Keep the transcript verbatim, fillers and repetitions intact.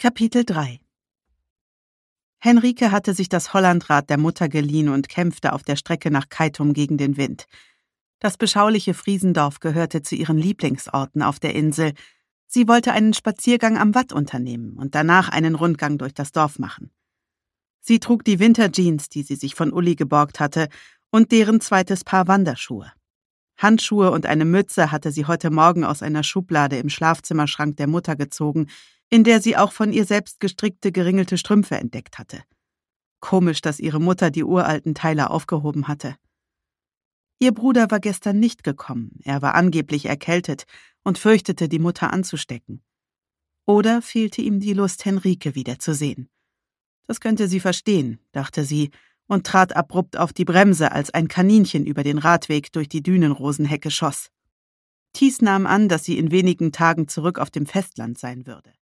Kapitel drei. Henrike hatte sich das Hollandrad der Mutter geliehen und kämpfte auf der Strecke nach Keitum gegen den Wind. Das beschauliche Friesendorf gehörte zu ihren Lieblingsorten auf der Insel. Sie wollte einen Spaziergang am Watt unternehmen und danach einen Rundgang durch das Dorf machen. Sie trug die Winterjeans, die sie sich von Uli geborgt hatte, und deren zweites Paar Wanderschuhe. Handschuhe und eine Mütze hatte sie heute Morgen aus einer Schublade im Schlafzimmerschrank der Mutter gezogen, in der sie auch von ihr selbst gestrickte, geringelte Strümpfe entdeckt hatte. Komisch, dass ihre Mutter die uralten Teile aufgehoben hatte. Ihr Bruder war gestern nicht gekommen, er war angeblich erkältet und fürchtete, die Mutter anzustecken. Oder fehlte ihm die Lust, Henrike wiederzusehen. Das könnte sie verstehen, dachte sie, und trat abrupt auf die Bremse, als ein Kaninchen über den Radweg durch die Dünenrosenhecke schoss. Thies nahm an, dass sie in wenigen Tagen zurück auf dem Festland sein würde.